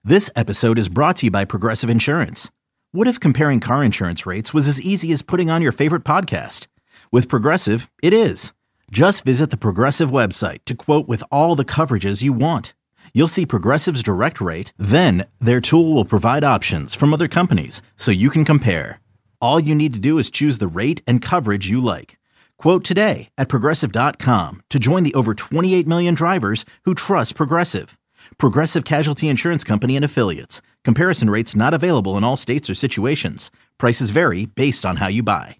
This episode is brought to you by Progressive Insurance. What if comparing car insurance rates was as easy as putting on your favorite podcast? With Progressive, it is. Just visit the Progressive website to quote with all the coverages you want. You'll see Progressive's direct rate, then their tool will provide options from other companies so you can compare. All you need to do is choose the rate and coverage you like. Quote today at Progressive.com to join the over 28 million drivers who trust Progressive. Progressive Casualty Insurance Company and Affiliates. Comparison rates not available in all states or situations. Prices vary based on how you buy.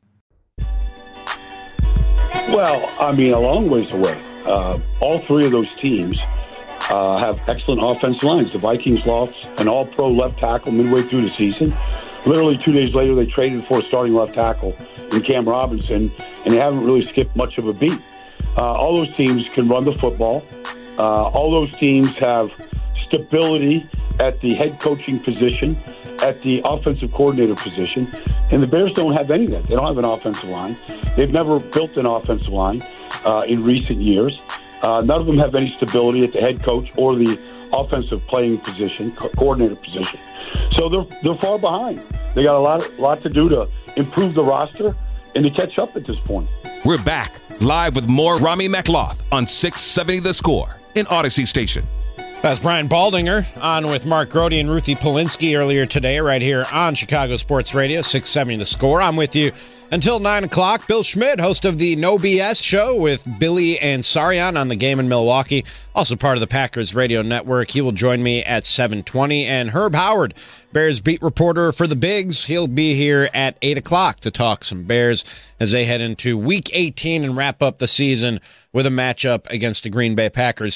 Well, I mean, a long ways away. All three of those teams have excellent offensive lines. The Vikings lost an all-pro left tackle midway through the season. Literally 2 days later, they traded for a starting left tackle in Cam Robinson, and they haven't really skipped much of a beat. All those teams can run the football. All those teams have stability at the head coaching position, at the offensive coordinator position, and the Bears don't have any of that. They don't have an offensive line. They've never built an offensive line in recent years. None of them have any stability at the head coach or the offensive playing position, coordinator position. So they're far behind. They got a lot to do to improve the roster and to catch up at this point. We're back live with more Rami Mekloth on 670 The Score in Odyssey Station. That's Brian Baldinger on with Mark Grody and Ruthie Polinsky earlier today right here on Chicago Sports Radio, 670 The Score. I'm with you until 9 o'clock. Bill Schmidt, host of the No BS show with Billy and Sarian on the game in Milwaukee, also part of the Packers Radio Network. He will join me at 7:20. And Herb Howard, Bears beat reporter for the Bigs, he'll be here at 8 o'clock to talk some Bears as they head into Week 18 and wrap up the season with a matchup against the Green Bay Packers.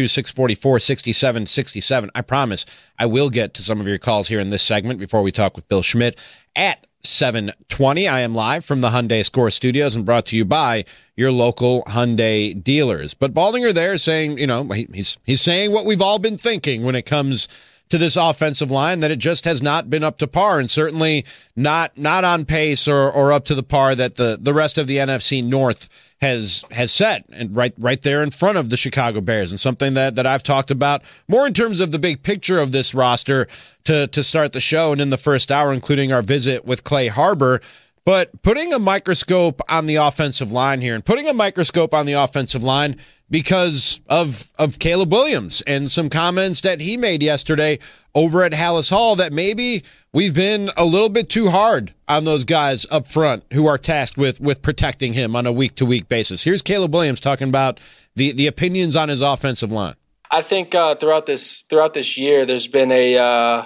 312-644-6767. I promise I will get to some of your calls here in this segment before we talk with Bill Schmidt at 7:20. I am live from the Hyundai Score Studios and brought to you by your local Hyundai dealers. But Baldinger there is saying, you know, he's saying what we've all been thinking when it comes to this offensive line, that it just has not been up to par, and certainly not on pace or up to the par that the rest of the NFC North has set, and right there in front of the Chicago Bears, and something that I've talked about more in terms of the big picture of this roster to start the show and in the first hour, including our visit with Clay Harbor. But putting a microscope on the offensive line here, and putting a microscope on the offensive line because of Caleb Williams and some comments that he made yesterday over at Hallis Hall, that maybe we've been a little bit too hard on those guys up front who are tasked with protecting him on a week-to-week basis. Here's Caleb Williams talking about the opinions on his offensive line. I think throughout this year, there's been a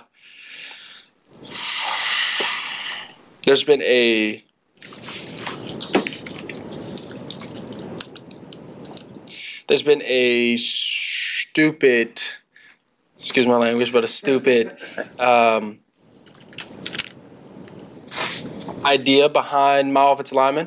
stupid, excuse my language, but a stupid idea behind my offensive linemen.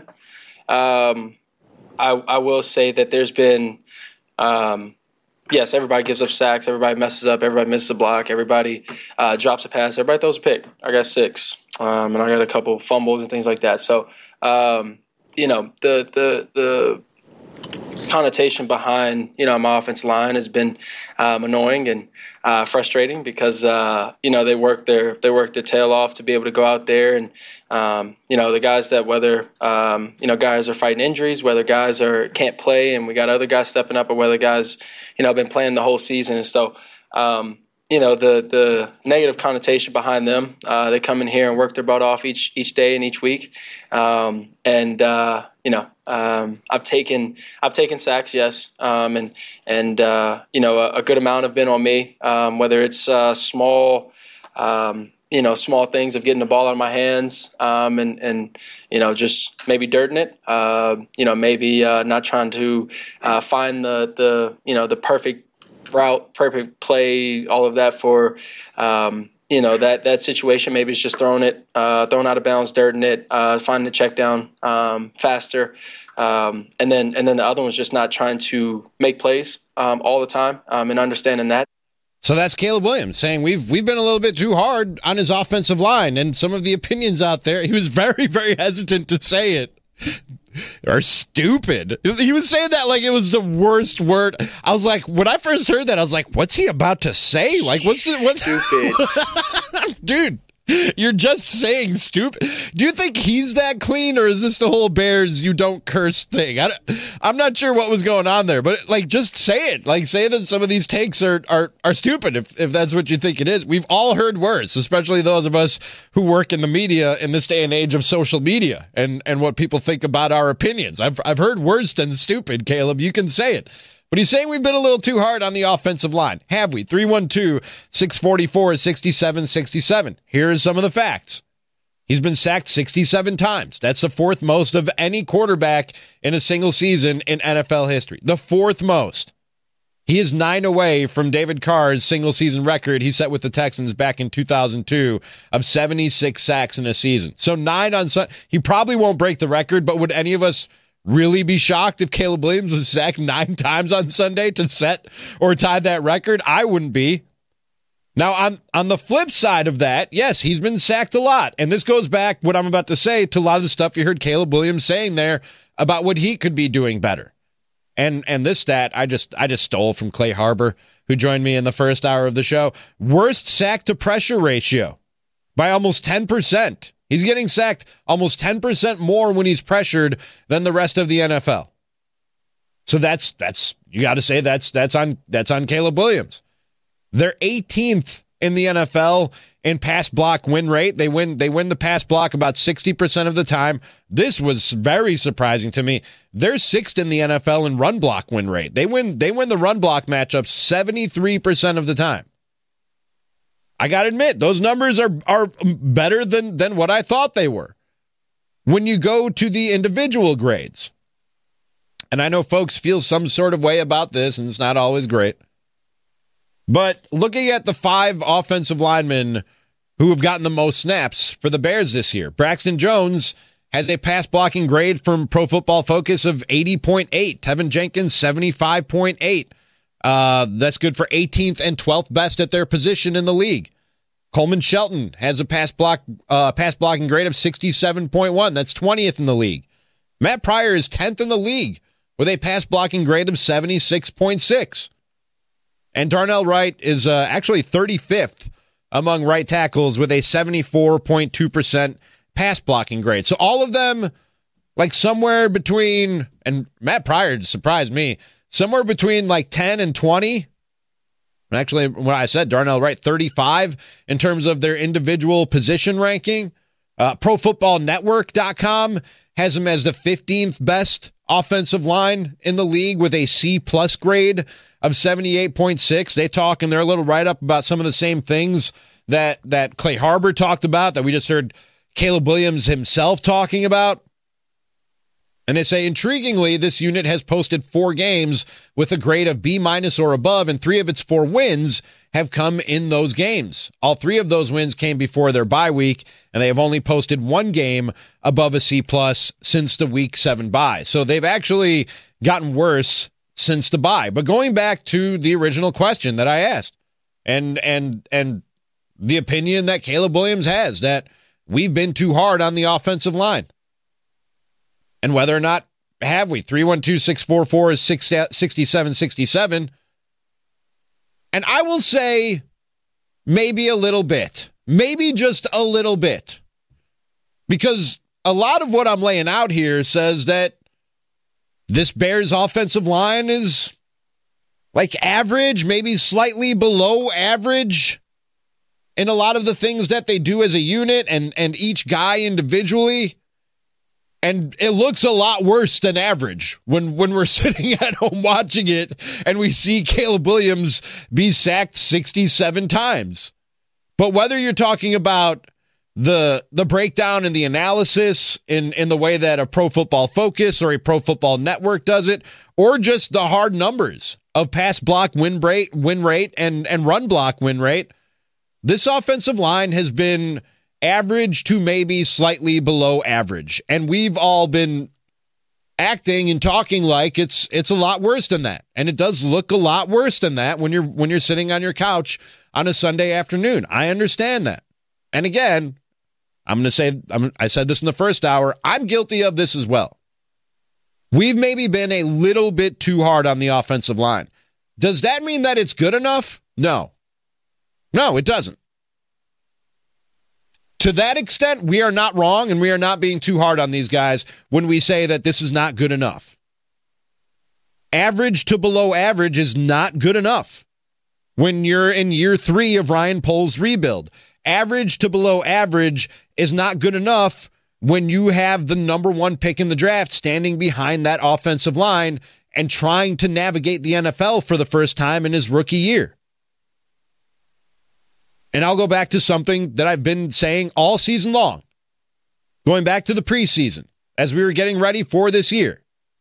I will say that there's been, yes, everybody gives up sacks, everybody messes up, everybody misses a block, everybody drops a pass, everybody throws a pick. I got 6, and I got a couple fumbles and things like that. So, you know, the connotation behind, you know, my offensive line has been annoying and frustrating because you know, they work their tail off to be able to go out there and you know, the guys that whether you know, guys are fighting injuries, whether guys can't play and we got other guys stepping up, or whether guys, you know, been playing the whole season. And so you know, the negative connotation behind them, they come in here and work their butt off each day and each week, and you know, I've taken sacks, yes, and you know, a good amount have been on me, whether it's small you know, small things of getting the ball out of my hands, and you know, just maybe dirting it, you know, maybe not trying to find the you know, the perfect route, perfect play, all of that for you know, that situation. Maybe it's just throwing out of bounds, dirting it, finding the check down faster, and then the other one's just not trying to make plays all the time, and understanding that. So that's Caleb Williams saying we've been a little bit too hard on his offensive line, and some of the opinions out there, he was very, very hesitant to say it. are stupid. He was saying that like it was the worst word. I was like, when I first heard that, I was like, what's he about to say? Like, what's stupid? Dude, you're just saying stupid. Do you think he's that clean, or is this the whole Bears you don't curse thing? I'm not sure what was going on there, but like, just say it. Like, say that some of these takes are stupid if that's what you think it is. We've all heard worse, especially those of us who work in the media in this day and age of social media and what people think about our opinions. I've heard worse than stupid, Caleb. You can say it. But he's saying we've been a little too hard on the offensive line. Have we? 312-644-6767. Here's some of the facts. He's been sacked 67 times. That's the fourth most of any quarterback in a single season in NFL history. The fourth most. He is 9 away from David Carr's single-season record he set with the Texans back in 2002 of 76 sacks in a season. So 9 on Sunday. He probably won't break the record, but would any of us really be shocked if Caleb Williams was sacked 9 times on Sunday to set or tie that record? I wouldn't be. Now, on the flip side of that, yes, he's been sacked a lot. And this goes back, what I'm about to say, to a lot of the stuff you heard Caleb Williams saying there about what he could be doing better. And this stat I just stole from Clay Harbor, who joined me in the first hour of the show. Worst sack to pressure ratio by almost 10%. He's getting sacked almost 10% more when he's pressured than the rest of the NFL. So that's you got to say that's on Caleb Williams. They're 18th in the NFL in pass block win rate. They win the pass block about 60% of the time. This was very surprising to me. They're 6th in the NFL in run block win rate. They win the run block matchup 73% of the time. I got to admit, those numbers are better than what I thought they were. When you go to the individual grades, and I know folks feel some sort of way about this, and it's not always great, but looking at the 5 offensive linemen who have gotten the most snaps for the Bears this year, Braxton Jones has a pass blocking grade from Pro Football Focus of 80.8. Tevin Jenkins, 75.8. That's good for 18th and 12th best at their position in the league. Coleman Shelton has a pass blocking grade of 67.1. That's 20th in the league. Matt Pryor is 10th in the league with a pass blocking grade of 76.6. And Darnell Wright is actually 35th among right tackles with a 74.2% pass blocking grade. So all of them, like somewhere between, and Matt Pryor surprised me, somewhere between like 10 and 20. Actually, when I said Darnell Wright, 35 in terms of their individual position ranking. ProFootballNetwork.com has him as the 15th best offensive line in the league with a C-plus grade of 78.6. They talk in their little write-up about some of the same things that Clay Harbor talked about, that we just heard Caleb Williams himself talking about. And they say, intriguingly, this unit has posted 4 games with a grade of B- or above, and 3 of its 4 wins have come in those games. All 3 of those wins came before their bye week, and they have only posted 1 game above a C+ since the Week 7 bye. So they've actually gotten worse since the bye. But going back to the original question that I asked, and the opinion that Caleb Williams has, that we've been too hard on the offensive line. And whether or not have we? 312-644-6767. And I will say maybe a little bit. Maybe just a little bit. Because a lot of what I'm laying out here says that this Bears offensive line is like average, maybe slightly below average in a lot of the things that they do as a unit and each guy individually. And it looks a lot worse than average when we're sitting at home watching it and we see Caleb Williams be sacked 67 times. But whether you're talking about the breakdown and the analysis in the way that a Pro Football Focus or a Pro Football Network does it, or just the hard numbers of pass block win rate and run block win rate, this offensive line has been average to maybe slightly below average. And we've all been acting and talking like it's a lot worse than that. And it does look a lot worse than that when you're sitting on your couch on a Sunday afternoon. I understand that. And again, I said this in the first hour, I'm guilty of this as well. We've maybe been a little bit too hard on the offensive line. Does that mean that it's good enough? No. No, it doesn't. To that extent, we are not wrong, and we are not being too hard on these guys when we say that this is not good enough. Average to below average is not good enough when you're in year 3 of Ryan Poles' rebuild. Average to below average is not good enough when you have the number 1 pick in the draft standing behind that offensive line and trying to navigate the NFL for the first time in his rookie year. And I'll go back to something that I've been saying all season long, going back to the preseason as we were getting ready for this year.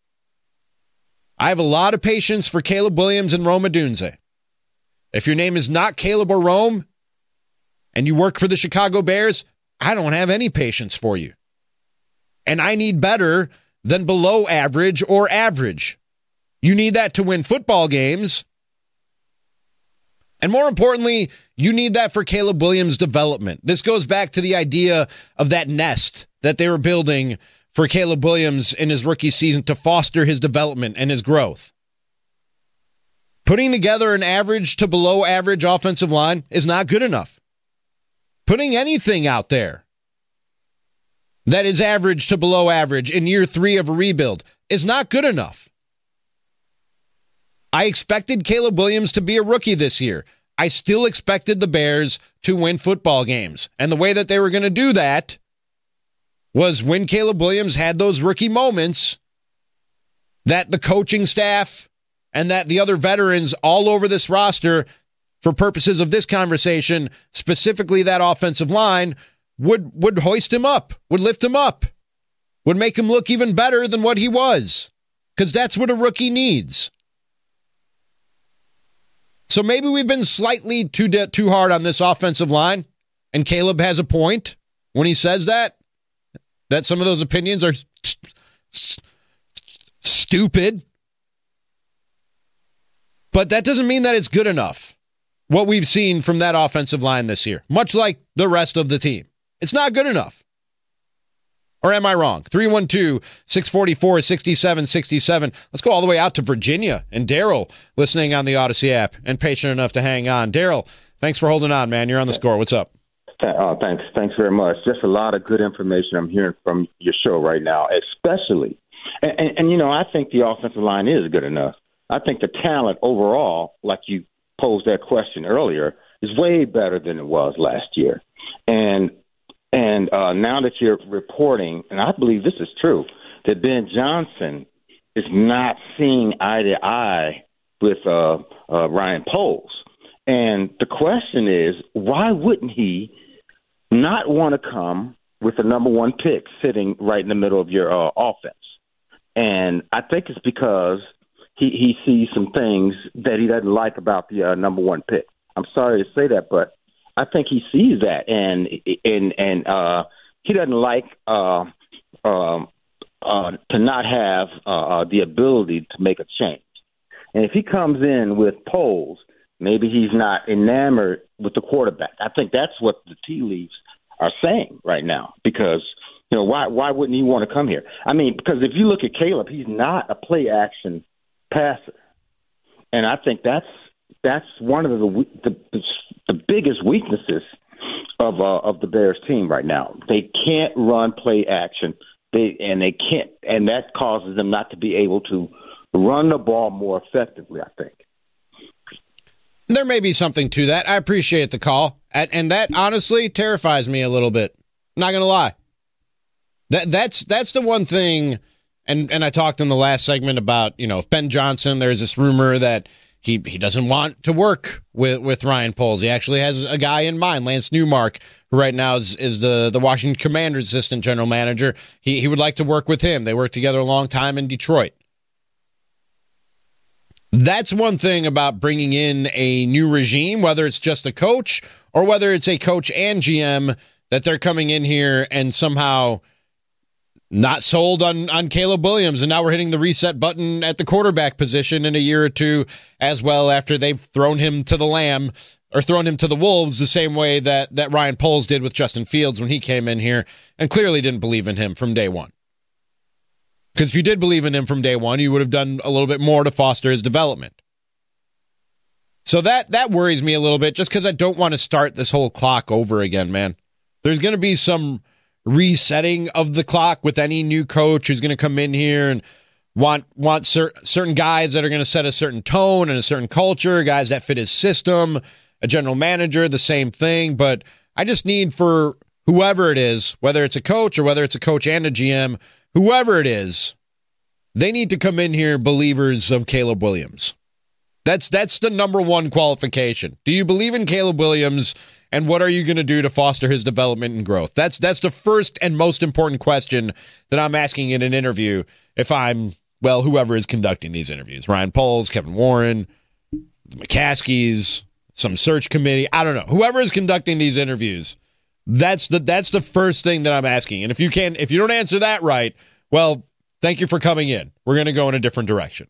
I have a lot of patience for Caleb Williams and Rome Odunze. If your name is not Caleb or Rome and you work for the Chicago Bears, I don't have any patience for you. And I need better than below average or average. You need that to win football games. And more importantly, you need that for Caleb Williams' development. This goes back to the idea of that nest that they were building for Caleb Williams in his rookie season to foster his development and his growth. Putting together an average to below average offensive line is not good enough. Putting anything out there that is average to below average in year 3 of a rebuild is not good enough. I expected Caleb Williams to be a rookie this year. I still expected the Bears to win football games. And the way that they were going to do that was when Caleb Williams had those rookie moments that the coaching staff and that the other veterans all over this roster, for purposes of this conversation, specifically that offensive line, would hoist him up, would lift him up, would make him look even better than what he was. Because that's what a rookie needs. So maybe we've been slightly too hard on this offensive line, and Caleb has a point when he says that some of those opinions are stupid. But that doesn't mean that it's good enough, what we've seen from that offensive line this year, much like the rest of the team. It's not good enough. Or am I wrong? 312-644-6767. Let's go all the way out to Virginia. And Daryl, listening on the Odyssey app and patient enough to hang on. Daryl, thanks for holding on, man. You're on the score. What's up? Thanks. Thanks very much. Just a lot of good information I'm hearing from your show right now, especially. And you know, I think the offensive line is good enough. I think the talent overall, like you posed that question earlier, is way better than it was last year. And now that you're reporting, and I believe this is true, that Ben Johnson is not seeing eye to eye with Ryan Poles. And the question is, why wouldn't he not want to come with the number 1 pick sitting right in the middle of your offense? And I think it's because he sees some things that he doesn't like about the number 1 pick. I'm sorry to say that, but I think he sees that, and he doesn't like to not have the ability to make a change. And if he comes in with Poles, maybe he's not enamored with the quarterback. I think that's what the tea leaves are saying right now. Because you know why wouldn't he want to come here? I mean, because if you look at Caleb, he's not a play action passer, and I think that's one of the biggest weaknesses of the Bears team right now. They can't run play action. They can't, and that causes them not to be able to run the ball more effectively, I think. There may be something to that. I appreciate the call. And that honestly terrifies me a little bit. I'm not going to lie. That's the one thing, and I talked in the last segment about, you know, if Ben Johnson, there's this rumor that he doesn't want to work with Ryan Poles. He actually has a guy in mind, Lance Newmark, who right now is the Washington Commanders assistant general manager. He would like to work with him. They worked together a long time in Detroit. That's one thing about bringing in a new regime, whether it's just a coach or whether it's a coach and GM, that they're coming in here and somehow not sold on Caleb Williams, and now we're hitting the reset button at the quarterback position in a year or two as well, after they've thrown him to the Lamb or thrown him to the Wolves the same way that Ryan Poles did with Justin Fields when he came in here and clearly didn't believe in him from day one. Because if you did believe in him from day one, you would have done a little bit more to foster his development. So that worries me a little bit, just because I don't want to start this whole clock over again, man. There's going to be some resetting of the clock with any new coach who's going to come in here and want certain guys that are going to set a certain tone and a certain culture, guys that fit his system, a general manager, the same thing. But I just need for whoever it is, whether it's a coach or whether it's a coach and a GM, whoever it is, they need to come in here believers of Caleb Williams. That's the number one qualification. Do you believe in Caleb Williams, and what are you going to do to foster his development and growth? That's the first and most important question that I'm asking in an interview if I'm, well, whoever is conducting these interviews. Ryan Poles, Kevin Warren, the McCaskies, some search committee. I don't know. Whoever is conducting these interviews, that's the first thing that I'm asking. And if you don't answer that right, well, thank you for coming in. We're going to go in a different direction.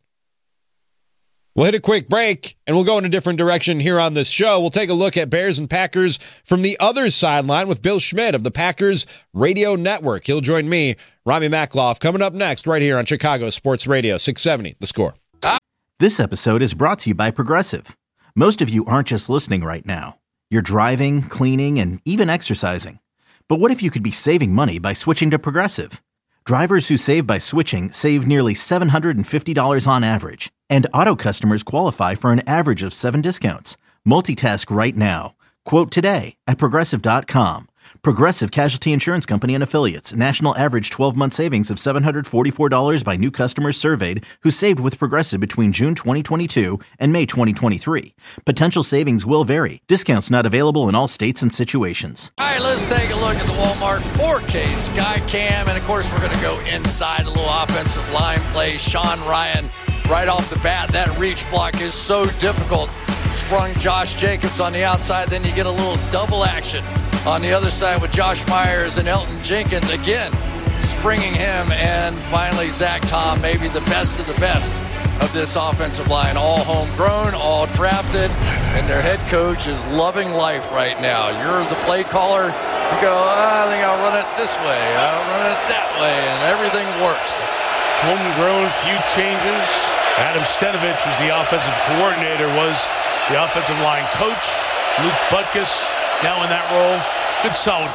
We'll hit a quick break, and we'll go in a different direction here on this show. We'll take a look at Bears and Packers from the other sideline with Bill Schmidt of the Packers Radio Network. He'll join me, Rami Makloff, coming up next right here on Chicago Sports Radio 670, The Score. This episode is brought to you by Progressive. Most of you aren't just listening right now. You're driving, cleaning, and even exercising. But what if you could be saving money by switching to Progressive? Drivers who save by switching save nearly $750 on average, and auto customers qualify for an average of 7 discounts. Multitask right now. Quote today at Progressive.com. Progressive Casualty Insurance Company and Affiliates. National average 12-month savings of $744 by new customers surveyed who saved with Progressive between June 2022 and May 2023. Potential savings will vary. Discounts not available in all states and situations. All right, let's take a look at the Walmart 4K Skycam. And, of course, we're going to go inside a little offensive line play. Sean Ryan, right off the bat, that reach block is so difficult. Sprung Josh Jacobs on the outside. Then you get a little double action on the other side with Josh Myers and Elton Jenkins again springing him, and finally Zach Tom, maybe the best of the best of this offensive line, all homegrown, all drafted, and their head coach is loving life right now. You're the play caller, you go, I think I'll run it this way, I'll run it that way, and everything works. Homegrown, few changes. Adam Stenavich, who's the offensive coordinator, was the offensive line coach. Luke Butkus now in that role. Good, solid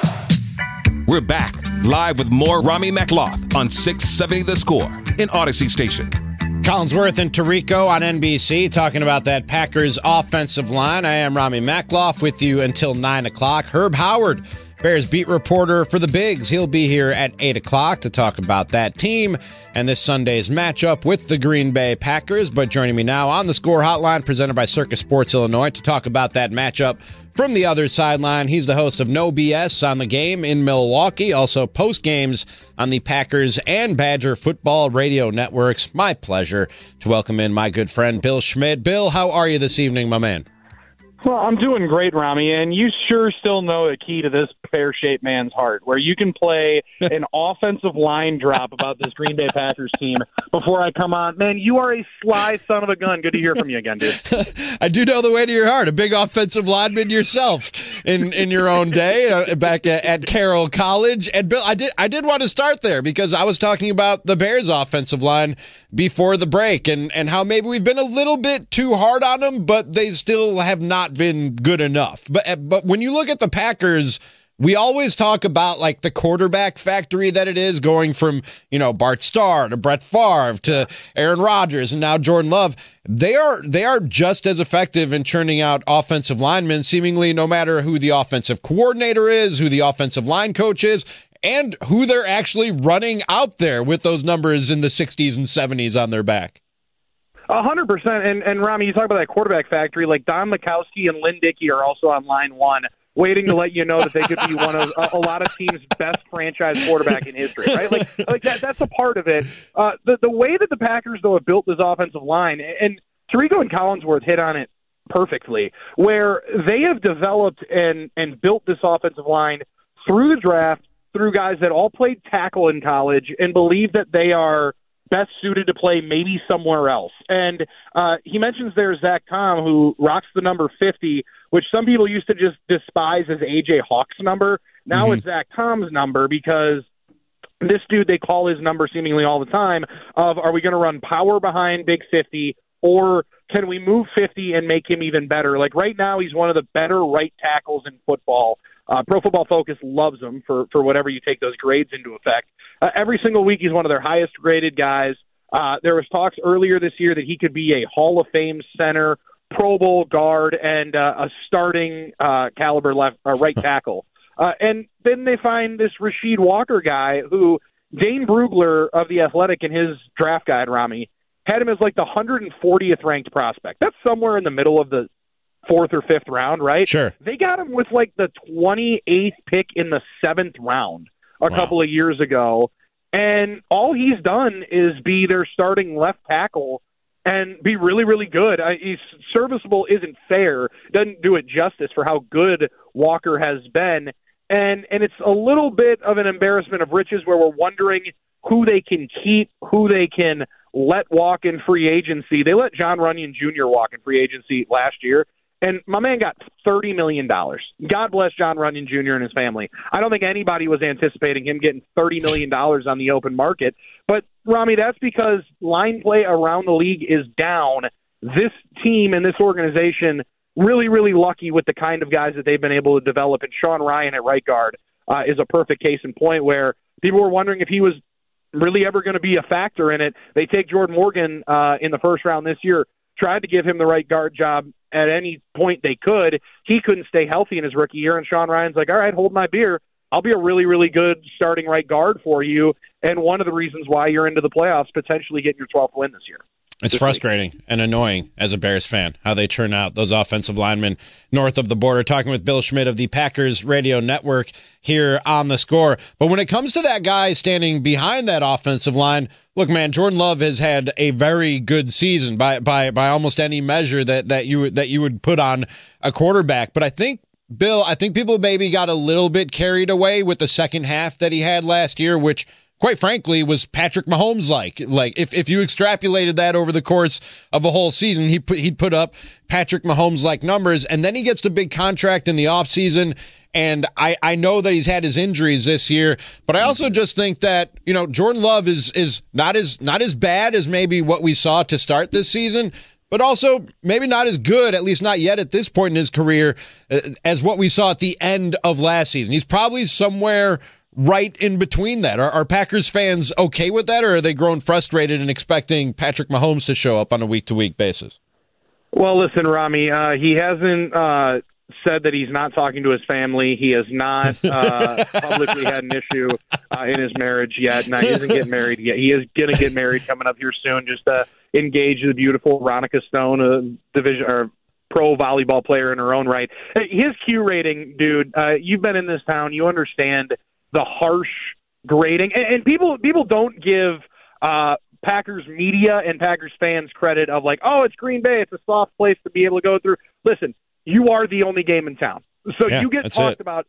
group. We're back live with more Rami Makloff on 670 The Score in Odyssey Station. Collinsworth and Tirico on NBC talking about that Packers offensive line. I am Rami Makloff with you until 9 o'clock. Herb Howard, Bears beat reporter for the Bigs. He'll be here at 8 o'clock to talk about that team and this Sunday's matchup with the Green Bay Packers. But joining me now on the Score Hotline, presented by Circus Sports Illinois, to talk about that matchup from the other sideline, he's the host of No BS on the Game in Milwaukee, also post games on the Packers and Badger football radio networks. My pleasure to welcome in my good friend Bill Schmidt. Bill, how are you this evening, my man? Well, I'm doing great, Rami, and you sure still know the key to this pear-shaped man's heart, where you can play an offensive line drop about this Green Bay Packers team before I come on. Man, you are a sly son of a gun. Good to hear from you again, dude. I do know the way to your heart. A big offensive lineman yourself in your own day back at Carroll College. And Bill, I did want to start there because I was talking about the Bears offensive line before the break and how maybe we've been a little bit too hard on them, but they still have not been good enough. But when you look at the Packers, we always talk about like the quarterback factory that it is, going from, Bart Starr to Brett Favre to Aaron Rodgers and now Jordan Love. They are just as effective in churning out offensive linemen, seemingly no matter who the offensive coordinator is, who the offensive line coach is, and who they're actually running out there with those numbers in the 60s and 70s on their back. 100%. And Rami, you talk about that quarterback factory, like Don Mikowski and Lynn Dickey are also on line one, waiting to let you know that they could be one of a lot of teams' best franchise quarterback in history, right? Like that's a part of it. The way that the Packers, though, have built this offensive line, and Tirico and Collinsworth hit on it perfectly, where they have developed and built this offensive line through the draft, through guys that all played tackle in college and believe that they are best suited to play maybe somewhere else. And he mentions there Zach Tom, who rocks the number 50, which some people used to just despise as A.J. Hawk's number. Now it's Zach Tom's number because this dude, they call his number seemingly all the time of, are we going to run power behind Big 50, or can we move 50 and make him even better? Like right now, he's one of the better right tackles in football. Pro Football Focus loves him for whatever you take those grades into effect. Every single week, he's one of their highest graded guys. There was talks earlier this year that he could be a Hall of Fame center, Pro Bowl guard, and a starting caliber right tackle. And then they find this Rasheed Walker guy who Dane Brugler of The Athletic in his draft guide, Rami, had him as like the 140th ranked prospect. That's somewhere in the middle of the 4th or 5th round, right? Sure. They got him with like the 28th pick in the 7th round a couple of years ago. And all he's done is be their starting left tackle and be really, really good. He's serviceable isn't fair. Doesn't do it justice for how good Walker has been. And it's a little bit of an embarrassment of riches where we're wondering who they can keep, who they can let walk in free agency. They let John Runyon Jr. walk in free agency last year, and my man got $30 million. God bless John Runyon Jr. and his family. I don't think anybody was anticipating him getting $30 million on the open market. But, Rami, that's because line play around the league is down. This team and this organization really, really lucky with the kind of guys that they've been able to develop. And Sean Ryan at right guard is a perfect case in point where people were wondering if he was really ever going to be a factor in it. They take Jordan Morgan in the first round this year, tried to give him the right guard job at any point they could. He couldn't stay healthy in his rookie year, and Sean Ryan's like, all right, hold my beer. I'll be a really, really good starting right guard for you, and one of the reasons why you're into the playoffs, potentially getting your 12th win this year. It's frustrating and annoying as a Bears fan how they turn out those offensive linemen north of the border. Talking with Bill Schmidt of the Packers Radio Network here on The Score. But when it comes to that guy standing behind that offensive line, look, man, Jordan Love has had a very good season by almost any measure that you would put on a quarterback. But I think, Bill, people maybe got a little bit carried away with the second half that he had last year, which quite frankly was Patrick Mahomes like if you extrapolated that over the course of a whole season, he'd put up Patrick Mahomes like numbers, and then he gets the big contract in the offseason. And I know that he's had his injuries this year, but I also just think that, Jordan Love is not as bad as maybe what we saw to start this season, but also maybe not as good, at least not yet at this point in his career, as what we saw at the end of last season. He's probably somewhere right in between that. Are Packers fans okay with that, or are they grown frustrated and expecting Patrick Mahomes to show up on a week-to-week basis? Well, listen, Rami, he hasn't said that he's not talking to his family. He has not publicly had an issue in his marriage yet. Now, he isn't getting married yet. He is going to get married coming up here soon, just to engage the beautiful Veronica Stone, a division or pro volleyball player in her own right. His Q rating, dude, you've been in this town. You understand the harsh grading. And people don't give Packers media and Packers fans credit of like, oh, it's Green Bay. It's a soft place to be able to go through. Listen, you are the only game in town. So you get talked about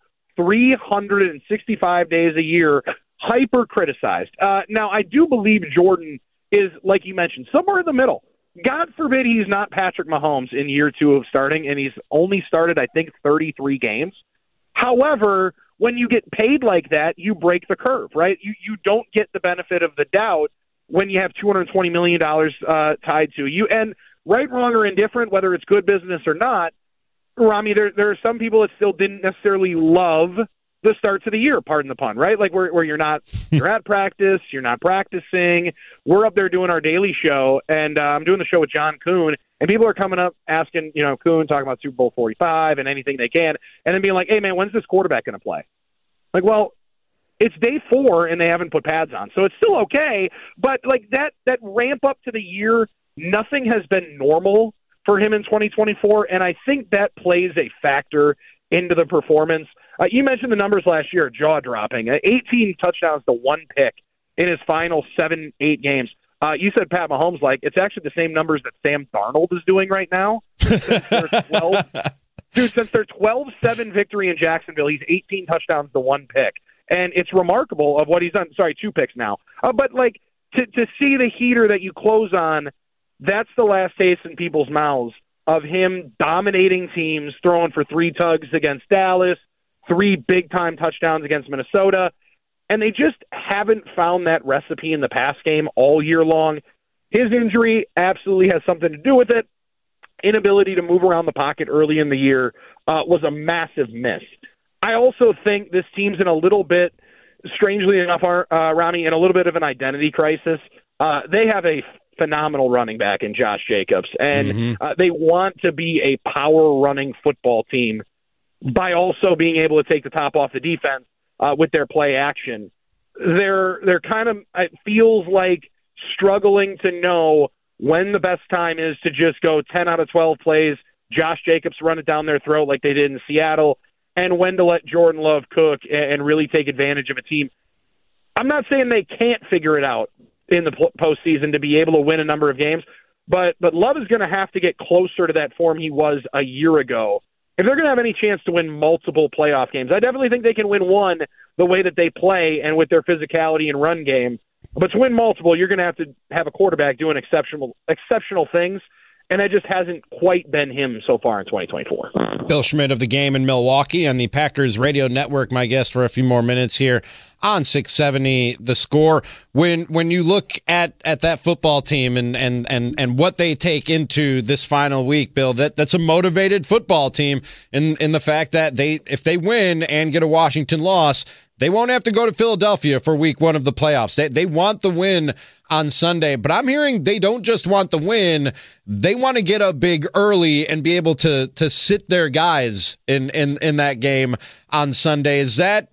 365 days a year, hyper-criticized. Now, I do believe Jordan is, like you mentioned, somewhere in the middle. God forbid he's not Patrick Mahomes in year 2 of starting, and he's only started, I think, 33 games. However, when you get paid like that, you break the curve, right? You don't get the benefit of the doubt when you have $220 million tied to you. And right, wrong, or indifferent, whether it's good business or not, Rami, there are some people that still didn't necessarily love the starts of the year, pardon the pun, right? Like where you're at practice, you're not practicing. We're up there doing our daily show, and I'm doing the show with John Kuhn, and people are coming up asking, Kuhn, talking about Super Bowl 45 and anything they can, and then being like, hey, man, when's this quarterback going to play? Like, well, it's day 4, and they haven't put pads on, so it's still okay, but like that ramp up to the year, nothing has been normal for him in 2024, and I think that plays a factor into the performance. You mentioned the numbers last year, jaw-dropping. 18 touchdowns to 1 pick in his final 7-8 games. You said Pat Mahomes, like, it's actually the same numbers that Sam Darnold is doing right now. Since their 12-7 victory in Jacksonville, he's 18 touchdowns to 1 pick. And it's remarkable of what he's done. Sorry, 2 picks now. But, like, to see the heater that you close on, that's the last taste in people's mouths of him dominating teams, throwing for 3 tugs against Dallas, 3 big-time touchdowns against Minnesota. and they just haven't found that recipe in the pass game all year long. His injury absolutely has something to do with it. Inability to move around the pocket early in the year was a massive miss. I also think this team's in a little bit, strangely enough, Rami, in a little bit of an identity crisis. They have a phenomenal running back in Josh Jacobs, and they want to be a power-running football team by also being able to take the top off the defense with their play action. They're kind of, it feels like, struggling to know when the best time is to just go 10 out of 12 plays, Josh Jacobs run it down their throat like they did in Seattle, and when to let Jordan Love cook and really take advantage of a team. I'm not saying they can't figure it out in the postseason to be able to win a number of games, but Love is going to have to get closer to that form he was a year ago if they're going to have any chance to win multiple playoff games. I definitely think they can win one the way that they play and with their physicality and run game. But to win multiple, you're going to have a quarterback doing exceptional things, and that just hasn't quite been him so far in 2024. Bill Schmidt of The Game in Milwaukee on the Packers Radio Network, my guest for a few more minutes here on 670 The Score. When you look at that football team and what they take into this final week, Bill, that's a motivated football team in the fact that if they win and get a Washington loss, they won't have to go to Philadelphia for week one of the playoffs. They want the win on Sunday, but I'm hearing they don't just want the win. They want to get up big early and be able to sit their guys in that game on Sunday. Is that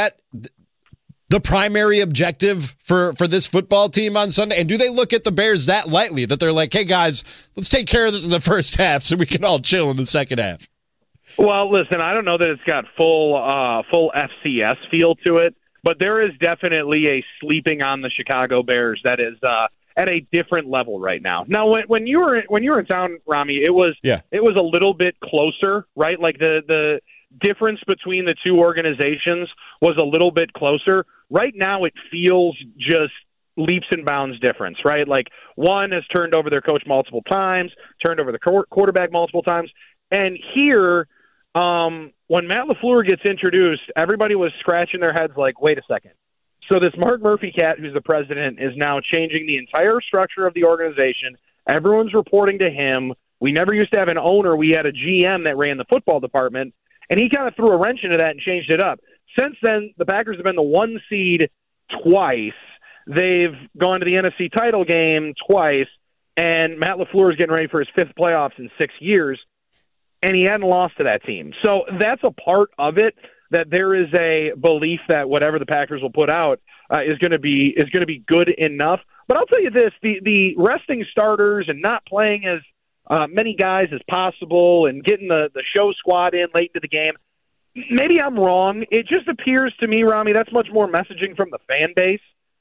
the primary objective for this football team on Sunday? And do they look at the Bears that lightly that they're like, hey guys, let's take care of this in the first half so we can all chill in the second half? Well, listen, I don't know that it's got full FCS feel to it, but there is definitely a sleeping on the Chicago Bears that is at a different level right now. Now, when you were in town, Rami, it was a little bit closer, right? Like the difference between the two organizations was a little bit closer. Right now, it feels just leaps and bounds difference, right? Like one has turned over their coach multiple times, turned over the quarterback multiple times, and here. When Matt LaFleur gets introduced, everybody was scratching their heads like, wait a second. So this Mark Murphy cat, who's the president, is now changing the entire structure of the organization. Everyone's reporting to him. We never used to have an owner. We had a GM that ran the football department, and he kind of threw a wrench into that and changed it up. Since then, the Packers have been the 1 seed twice. They've gone to the NFC title game twice, and Matt LaFleur is getting ready for his 5th playoffs in 6 years. And he hadn't lost to that team. So that's a part of it, that there is a belief that whatever the Packers will put out is going to be good enough. But I'll tell you this, the resting starters and not playing as many guys as possible and getting the show squad in late into the game, maybe I'm wrong. It just appears to me, Rami, that's much more messaging from the fan base.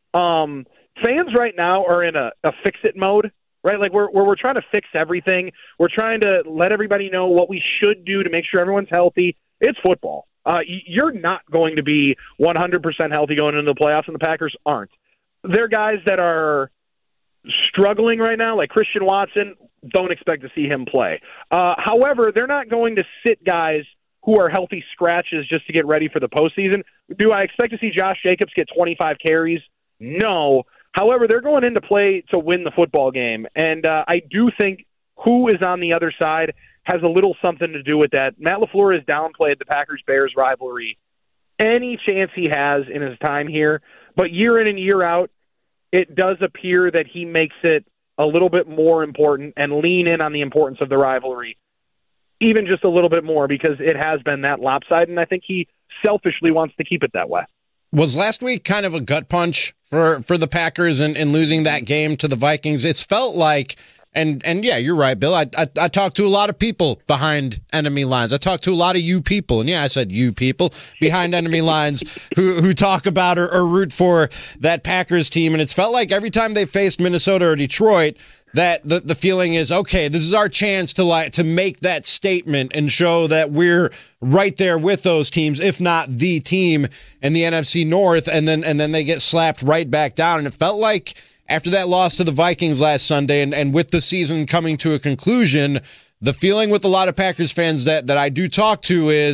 Fans right now are in a fix-it mode. Right, like we're trying to fix everything. We're trying to let everybody know what we should do to make sure everyone's healthy. It's football. You're not going to be 100% healthy going into the playoffs, and the Packers aren't. They're guys that are struggling right now, like Christian Watson. Don't expect to see him play. However, they're not going to sit guys who are healthy scratches just to get ready for the postseason. Do I expect to see Josh Jacobs get 25 carries? No. However, they're going into play to win the football game, and I do think who is on the other side has a little something to do with that. Matt LaFleur has downplayed the Packers-Bears rivalry any chance he has in his time here, but year in and year out, it does appear that he makes it a little bit more important and lean in on the importance of the rivalry, even just a little bit more, because it has been that lopsided, and I think he selfishly wants to keep it that way. Was last week kind of a gut punch for the Packers in losing that game to the Vikings? It's felt like, and yeah, you're right, Bill. I talked to a lot of people behind enemy lines. I talked to a lot of you people, and yeah, I said you people behind enemy lines who talk about or root for that Packers team. And it's felt like every time they faced Minnesota or Detroit, that the feeling is, okay, this is our chance to make that statement and show that we're right there with those teams, if not the team in the NFC North, and then they get slapped right back down. And it felt like after that loss to the Vikings last Sunday and with the season coming to a conclusion, the feeling with a lot of Packers fans that I do talk to is,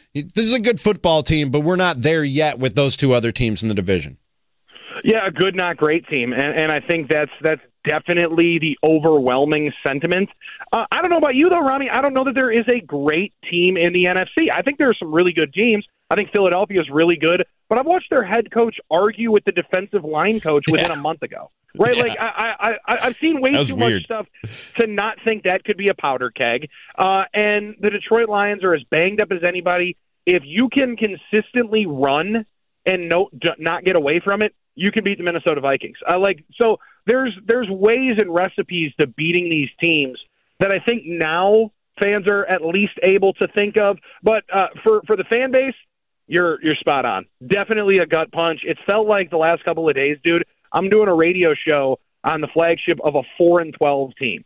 this is a good football team, but we're not there yet with those two other teams in the division. Yeah, a good, not great team, and I think that's definitely the overwhelming sentiment. I don't know about you, though, Rami. I don't know that there is a great team in the NFC. I think there are some really good teams. I think Philadelphia is really good, but I've watched their head coach argue with the defensive line coach within a month ago. Right? Yeah. Like, I've seen way too much stuff to not think that could be a powder keg. And the Detroit Lions are as banged up as anybody. If you can consistently run and not get away from it, you can beat the Minnesota Vikings. So there's ways and recipes to beating these teams that I think now fans are at least able to think of. But for the fan base, you're spot on. Definitely a gut punch. It's felt like the last couple of days, dude. I'm doing a radio show on the flagship of a 4-12 team.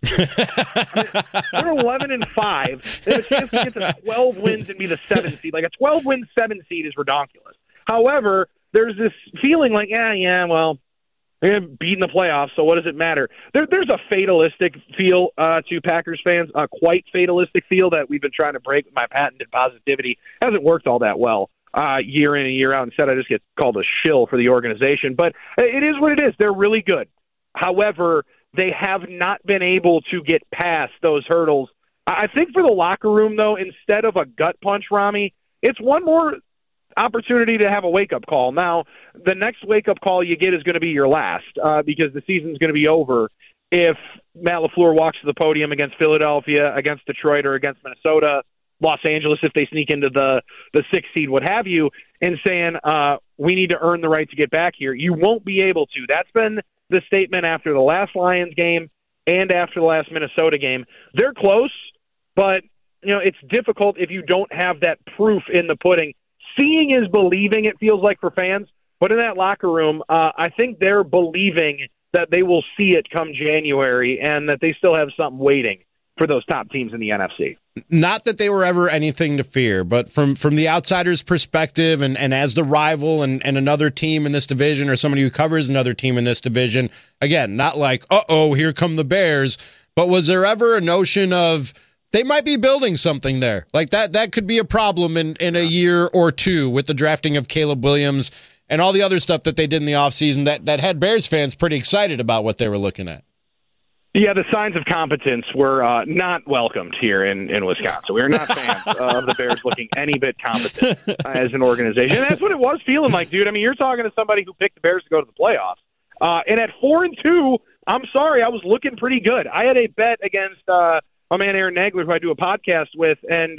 They're 11-5. They have a chance to get to 12 wins and be the 7th seed. Like a 12-win 7 seed is ridiculous. However, there's this feeling like, well, they're beating the playoffs, so what does it matter? There's a fatalistic feel to Packers fans, a quite fatalistic feel that we've been trying to break with my patented positivity. Hasn't worked all that well year in and year out. Instead, I just get called a shill for the organization. But it is what it is. They're really good. However, they have not been able to get past those hurdles. I think for the locker room, though, instead of a gut punch, Rami, it's one more opportunity to have a wake-up call. Now, the next wake-up call you get is going to be your last because the season's going to be over if Matt LaFleur walks to the podium against Philadelphia, against Detroit, or against Minnesota, Los Angeles, if they sneak into the 6th seed, what have you, and saying, we need to earn the right to get back here. You won't be able to. That's been the statement after the last Lions game and after the last Minnesota game. They're close, but it's difficult if you don't have that proof in the pudding. Seeing is believing, it feels like, for fans, but in that locker room, I think they're believing that they will see it come January and that they still have something waiting for those top teams in the NFC. Not that they were ever anything to fear, but from the outsider's perspective and as the rival and another team in this division or somebody who covers another team in this division, again, not like, here come the Bears, but was there ever a notion of they might be building something there? Like that could be a problem in a year or two with the drafting of Caleb Williams and all the other stuff that they did in the offseason that had Bears fans pretty excited about what they were looking at. Yeah, the signs of competence were not welcomed here in Wisconsin. We are not fans of the Bears looking any bit competent as an organization. And that's what it was feeling like, dude. I mean, you're talking to somebody who picked the Bears to go to the playoffs. And at 4-2, I'm sorry, I was looking pretty good. I had a bet against my man Aaron Nagler, who I do a podcast with, and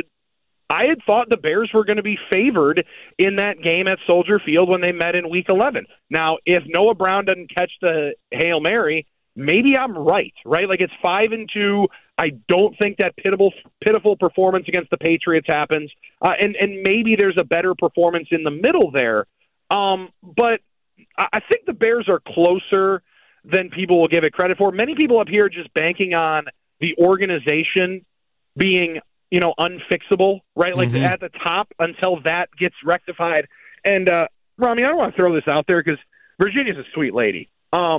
I had thought the Bears were going to be favored in that game at Soldier Field when they met in Week 11. Now, if Noah Brown doesn't catch the Hail Mary, maybe I'm right? Like, it's 5-2. I don't think that pitiful performance against the Patriots happens. And maybe there's a better performance in the middle there. But I think the Bears are closer than people will give it credit for. Many people up here are just banking on the organization being, unfixable, right? Like at the top until that gets rectified. And, Rami, I don't want to throw this out there because Virginia's a sweet lady.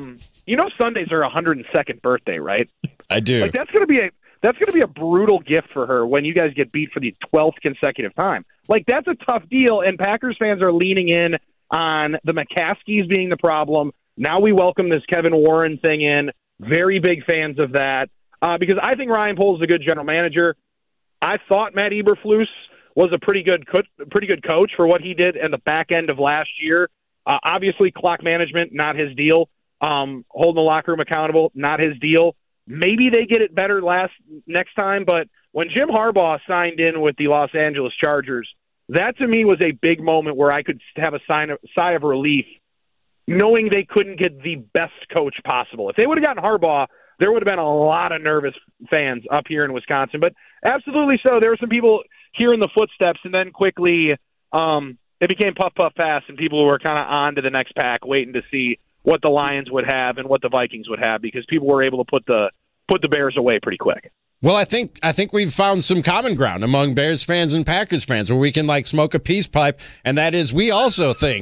Sundays are 102nd birthday, right? I do. Like that's going to be a brutal gift for her when you guys get beat for the 12th consecutive time. Like that's a tough deal, and Packers fans are leaning in on the McCaskies being the problem. Now we welcome this Kevin Warren thing in. Very big fans of that because I think Ryan Poles is a good general manager. I thought Matt Eberflus was a pretty good coach for what he did in the back end of last year. Obviously, clock management, not his deal. Holding the locker room accountable, not his deal. Maybe they get it better next time, but when Jim Harbaugh signed in with the Los Angeles Chargers, that to me was a big moment where I could have a sigh of relief knowing they couldn't get the best coach possible. If they would have gotten Harbaugh, there would have been a lot of nervous fans up here in Wisconsin. But absolutely so. There were some people hearing the footsteps, and then quickly it became puff, puff, pass, and people were kind of on to the next pack, waiting to see what the Lions would have and what the Vikings would have, because people were able to put the Bears away pretty quick. Well, I think we've found some common ground among Bears fans and Packers fans where we can smoke a peace pipe, and that is we also think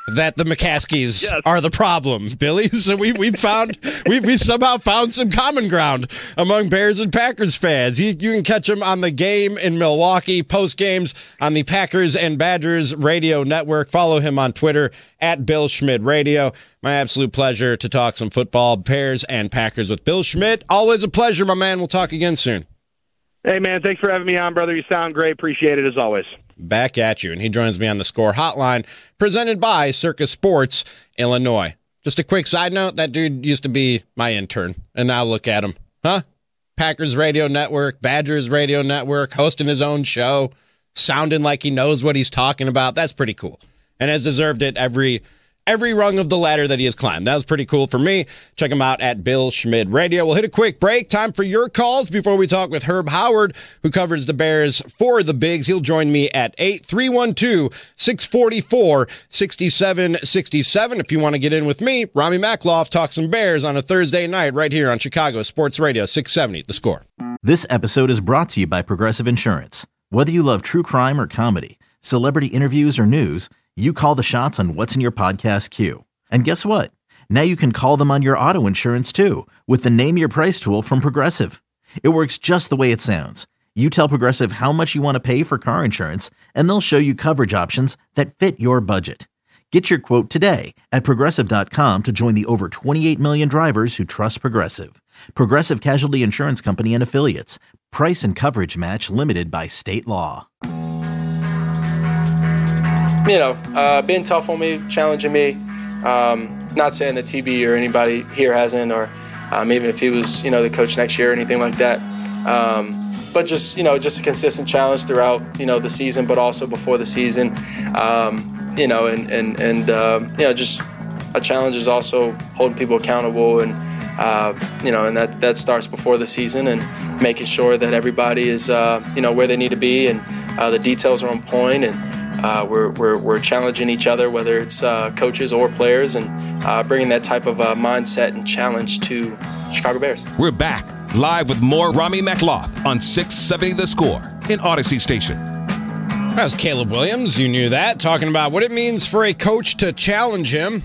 that the McCaskies are the problem, Billy. So we've somehow found some common ground among Bears and Packers fans. You can catch him on The Game in Milwaukee, post games on the Packers and Badgers radio network. Follow him on Twitter at Bill Schmidt Radio. My absolute pleasure to talk some football, Bears and Packers with Bill Schmidt. Always a pleasure, my man. We'll talk again soon. Hey, man, thanks for having me on, brother. You sound great. Appreciate it as always. Back at you. And he joins me on the Score Hotline, presented by Circus Sports, Illinois. Just a quick side note, that dude used to be my intern, and now look at him. Huh? Packers Radio Network, Badgers Radio Network, hosting his own show, sounding like he knows what he's talking about. That's pretty cool. And has deserved it every rung of the ladder that he has climbed. That was pretty cool for me. Check him out at Bill Schmidt Radio. We'll hit a quick break. Time for your calls before we talk with Herb Howard, who covers the Bears for the Bigs. He'll join me at 8-312-644-6767. If you want to get in with me, Rami Makloff, talk some Bears on a Thursday night right here on Chicago Sports Radio 670, The Score. This episode is brought to you by Progressive Insurance. Whether you love true crime or comedy, celebrity interviews or news, you call the shots on what's in your podcast queue. And guess what? Now you can call them on your auto insurance too with the Name Your Price tool from Progressive. It works just the way it sounds. You tell Progressive how much you want to pay for car insurance, and they'll show you coverage options that fit your budget. Get your quote today at Progressive.com to join the over 28 million drivers who trust Progressive. Progressive Casualty Insurance Company and Affiliates. Price and coverage match limited by state law. Being tough on me, challenging me. Not saying that TB or anybody here hasn't, or even if he was, the coach next year or anything like that. But just a consistent challenge throughout, the season, but also before the season. Just a challenge is also holding people accountable, and and that starts before the season, and making sure that everybody is, where they need to be, and the details are on point, and we're challenging each other, whether it's coaches or players, and bringing that type of mindset and challenge to Chicago Bears. We're back live with more Rami Makloff on 670 The Score in Odyssey Station. That was Caleb Williams. You knew that. Talking about what it means for a coach to challenge him.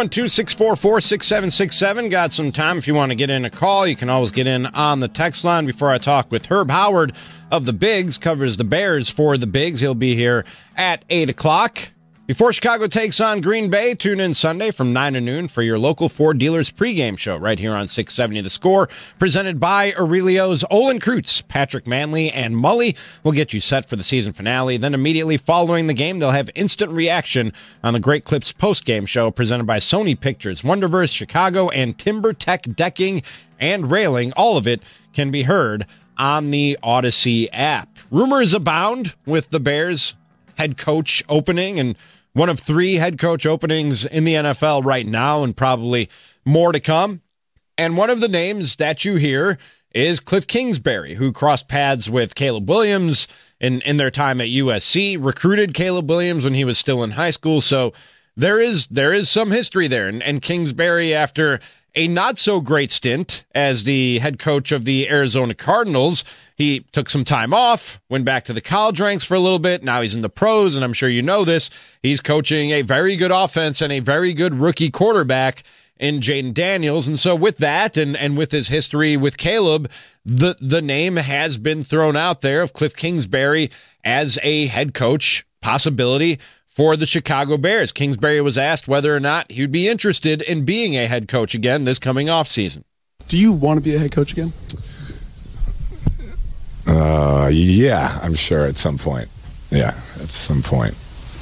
312-644-6767. Got some time if you want to get in a call. You can always get in on the text line. Before I talk with Herb Howard of the Bigs, covers the Bears for the Bigs. He'll be here at 8 o'clock. Before Chicago takes on Green Bay, tune in Sunday from 9 to noon for your local Ford dealers pregame show right here on 670 The Score, presented by Aurelio's Olin Kreutz. Patrick Manley and Mully will get you set for the season finale. Then immediately following the game, they'll have instant reaction on the Great Clips postgame show presented by Sony Pictures, Wonderverse Chicago, and Timber Tech Decking and Railing. All of it can be heard on the Odyssey app. Rumors abound with the Bears head coach opening, and one of 3 head coach openings in the NFL right now, and probably more to come. And one of the names that you hear is Cliff Kingsbury, who crossed paths with Caleb Williams in their time at USC, recruited Caleb Williams when he was still in high school. So there is some history there. And Kingsbury, after a not so great stint as the head coach of the Arizona Cardinals, he took some time off, went back to the college ranks for a little bit. Now he's in the pros, and I'm sure you know this. He's coaching a very good offense and a very good rookie quarterback in Jaden Daniels. And so with that, and with his history with Caleb, the name has been thrown out there of Cliff Kingsbury as a head coach possibility for the Chicago Bears. Kingsbury was asked whether or not he would be interested in being a head coach again this coming offseason. Do you want to be a head coach again? Yeah, I'm sure at some point. Yeah, at some point.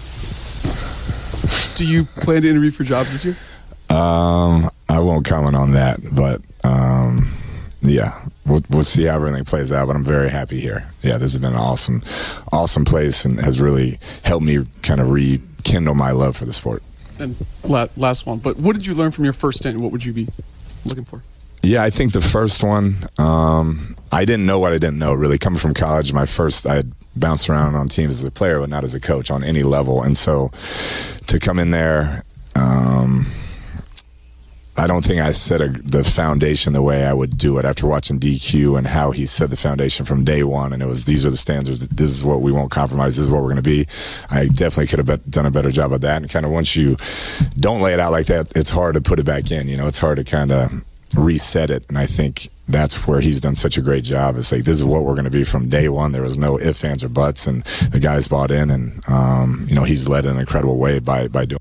Do you plan to interview for jobs this year? I won't comment on that, but yeah, we'll see how everything plays out, but I'm very happy here. Yeah, this has been an awesome place, and has really helped me kind of rekindle my love for the sport. And last one, but what did you learn from your first stint, and what would you be looking for? Yeah, I think the first one, I didn't know what I didn't know, really. Coming from college, I had bounced around on teams as a player, but not as a coach on any level. And so to come in there, I don't think I set the foundation the way I would do it after watching DQ and how he set the foundation from day one. And it was, these are the standards. This is what we won't compromise. This is what we're going to be. I definitely could have done a better job of that. And kind of once you don't lay it out like that, it's hard to put it back in. It's hard to kind of reset it. And I think that's where he's done such a great job. It's like, this is what we're going to be from day one. There was no ifs, ands, or buts. And the guys bought in, and, he's led in an incredible way by doing.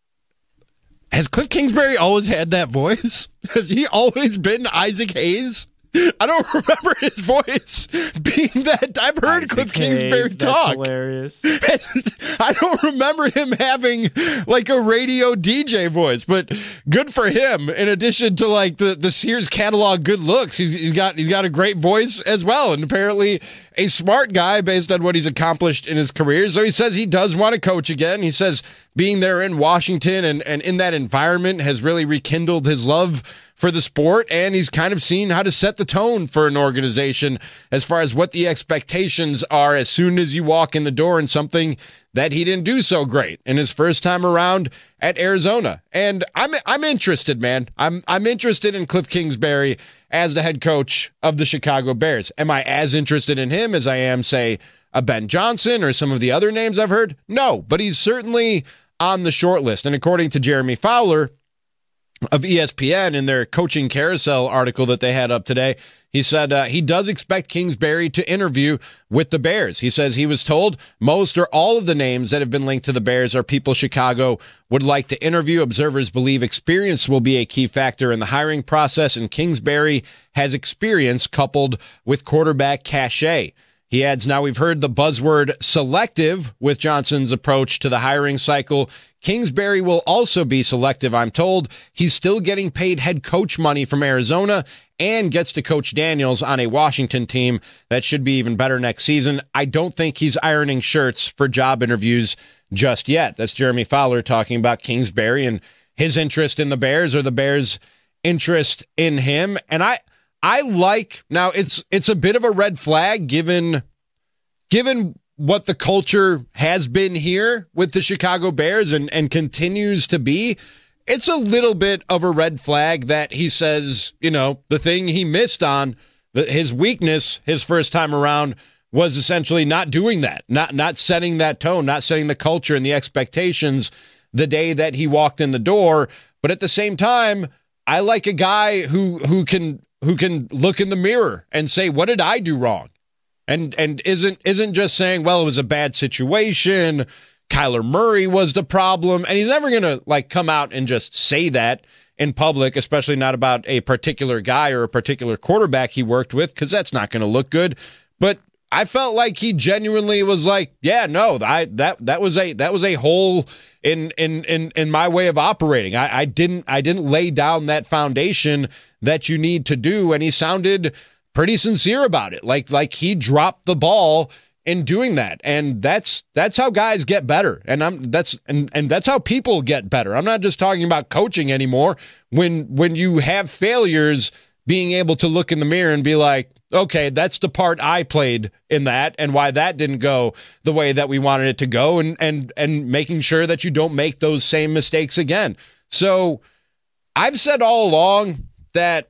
Has Cliff Kingsbury always had that voice? Has he always been Isaac Hayes? I don't remember his voice being that. I've heard Isaac Cliff Kingsbury talk. That's hilarious. I don't remember him having like a radio DJ voice, but good for him. In addition to like the Sears catalog good looks, he's got a great voice as well, and apparently a smart guy based on what he's accomplished in his career. So he says he does want to coach again. He says being there in Washington and in that environment has really rekindled his love for the sport, and he's kind of seen how to set the tone for an organization as far as what the expectations are as soon as you walk in the door, and something that he didn't do so great in his first time around at Arizona. And I'm interested, man. I'm interested in Cliff Kingsbury as the head coach of the Chicago Bears. Am I as interested in him as I am, say, a Ben Johnson or some of the other names I've heard? No, but he's certainly on the short list. And according to Jeremy Fowler of ESPN in their coaching carousel article that they had up today, he said he does expect Kingsbury to interview with the Bears. He says he was told most or all of the names that have been linked to the Bears are people Chicago would like to interview. Observers believe experience will be a key factor in the hiring process, and Kingsbury has experience coupled with quarterback cachet. He adds, now we've heard the buzzword selective with Johnson's approach to the hiring cycle. Kingsbury will also be selective, I'm told. He's still getting paid head coach money from Arizona and gets to coach Daniels on a Washington team that should be even better next season. I don't think he's ironing shirts for job interviews just yet. That's Jeremy Fowler talking about Kingsbury and his interest in the Bears, or the Bears' interest in him. And I like, now it's a bit of a red flag given what the culture has been here with the Chicago Bears and continues to be. It's a little bit of a red flag that he says, the thing he missed on, his weakness his first time around was essentially not doing that, not setting that tone, not setting the culture and the expectations the day that he walked in the door. But at the same time, I like a guy who can look in the mirror and say, what did I do wrong? And isn't just saying, well, it was a bad situation, Kyler Murray was the problem. And he's never going to come out and just say that in public, especially not about a particular guy or a particular quarterback he worked with, because that's not going to look good. But I felt like he genuinely was like, yeah, no, that was a hole in my way of operating. I didn't lay down that foundation that you need to do. And he sounded pretty sincere about it. Like he dropped the ball in doing that. And that's how guys get better. And that's how people get better. I'm not just talking about coaching anymore. When you have failures, being able to look in the mirror and be like, okay, that's the part I played in that and why that didn't go the way that we wanted it to go, and making sure that you don't make those same mistakes again. So I've said all along that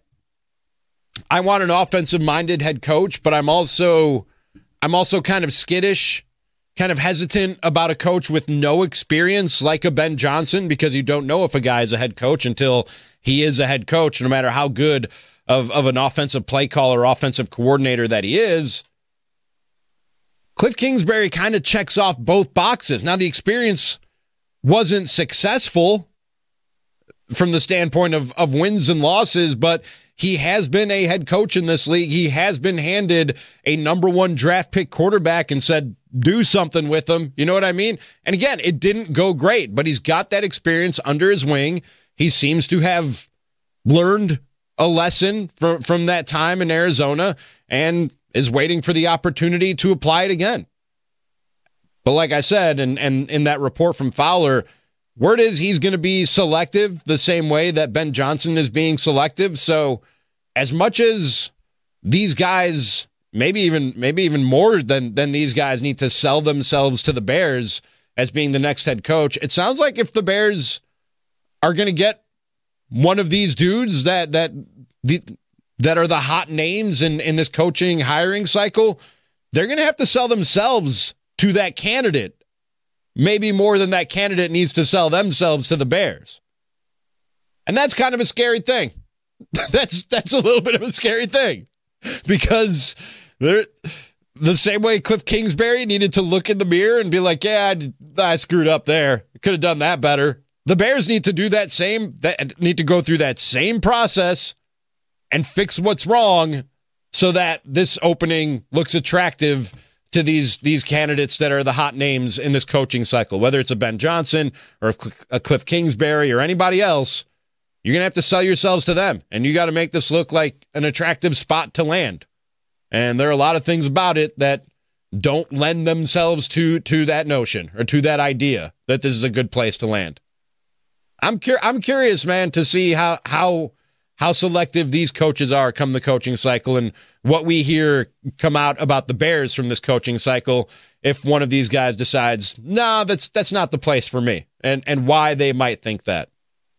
I want an offensive-minded head coach, but I'm also kind of skittish, kind of hesitant about a coach with no experience like a Ben Johnson, because you don't know if a guy is a head coach until he is a head coach, no matter how good of an offensive play caller, offensive coordinator that he is. Cliff Kingsbury kind of checks off both boxes. Now, the experience wasn't successful from the standpoint of wins and losses, but he has been a head coach in this league. He has been handed a number one draft pick quarterback and said, do something with him. You know what I mean? And again, it didn't go great, but he's got that experience under his wing. He seems to have learned a lesson from that time in Arizona and is waiting for the opportunity to apply it again. But like I said, and in that report from Fowler, word is he's going to be selective the same way that Ben Johnson is being selective. So as much as these guys, maybe even more than these guys, need to sell themselves to the Bears as being the next head coach, it sounds like if the Bears are going to get one of these dudes that are the hot names in this coaching hiring cycle, they're going to have to sell themselves to that candidate, maybe more than that candidate needs to sell themselves to the Bears. And that's kind of a scary thing. That's a little bit of a scary thing, because the same way Cliff Kingsbury needed to look in the mirror and be like, yeah, I screwed up there. Could have done that better. The Bears need to do need to go through that same process and fix what's wrong so that this opening looks attractive to these candidates that are the hot names in this coaching cycle, whether it's a Ben Johnson or a Cliff Kingsbury or anybody else. You're going to have to sell yourselves to them, and you got to make this look like an attractive spot to land. And there are a lot of things about it that don't lend themselves to that notion or to that idea that this is a good place to land. I'm curious, man, to see how selective these coaches are come the coaching cycle, and what we hear come out about the Bears from this coaching cycle if one of these guys decides, no, that's not the place for me, and why they might think that.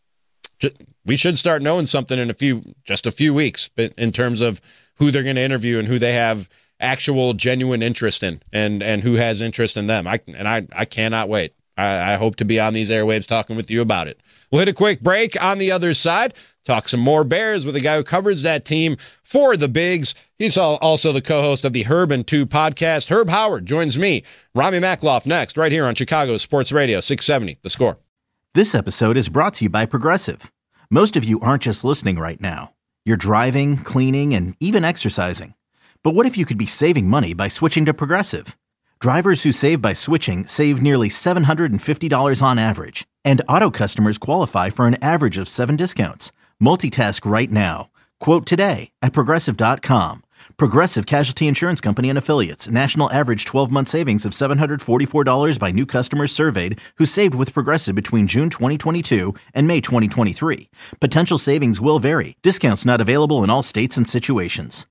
We should start knowing something in just a few weeks, but in terms of who they're going to interview and who they have actual genuine interest in, and who has interest in them. I cannot wait. I hope to be on these airwaves talking with you about it. We'll hit a quick break. On the other side, talk some more Bears with a guy who covers that team for the Bigs. He's also the co-host of the Herb and Two podcast. Herb Howard joins me, Rami Makloff, next, right here on Chicago Sports Radio 670, The Score. This episode is brought to you by Progressive. Most of you aren't just listening right now. You're driving, cleaning, and even exercising. But what if you could be saving money by switching to Progressive? Drivers who save by switching save nearly $750 on average, and auto customers qualify for an average of 7 discounts. Multitask right now. Quote today at Progressive.com. Progressive Casualty Insurance Company and Affiliates. National average 12-month savings of $744 by new customers surveyed who saved with Progressive between June 2022 and May 2023. Potential savings will vary. Discounts not available in all states and situations.